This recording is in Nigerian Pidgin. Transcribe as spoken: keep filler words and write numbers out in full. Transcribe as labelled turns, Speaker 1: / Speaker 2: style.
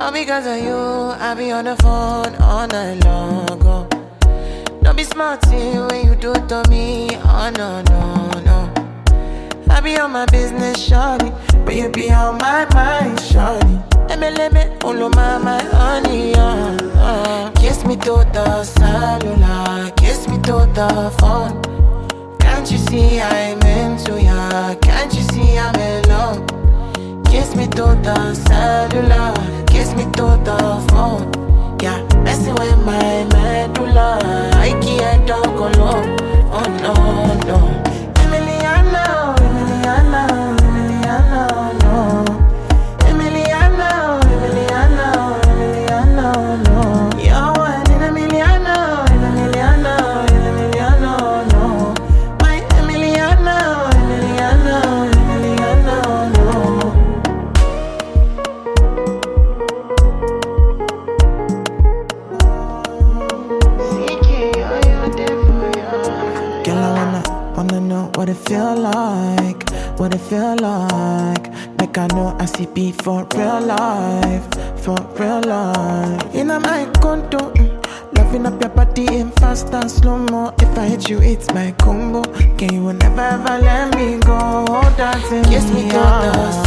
Speaker 1: All because of you, I be on the phone all night long. Oh. Don't be smart when you do it to me. Oh no, no, no. I be on my business, shawty, but you be on my mind, shawty. Let me, let me, follow my, my honey, uh, uh. Kiss me to the cellular, kiss me to the phone. Can't you see I'm into ya? Can't you see I'm in love? Kiss me to the cellular, kiss me to the phone. Yeah, messing with my medulla, I can't talk alone. Oh no, no. Emiliano, Emiliano, Emiliano, no. Emiliano, Emiliano, Emiliano, no. You're one in a Emiliano, in a Emiliano, in a Emiliano, no. My Emiliano, Emiliano, Emiliano, no. Girl, I wanna, wanna know what it feel like, what it feel like. Like I know I see beat for real life, for real life. In my condo, mm, loving up your body in fast and slow mo. If I hit you, it's my combo. Can you never ever let me go? Dancing kiss me to the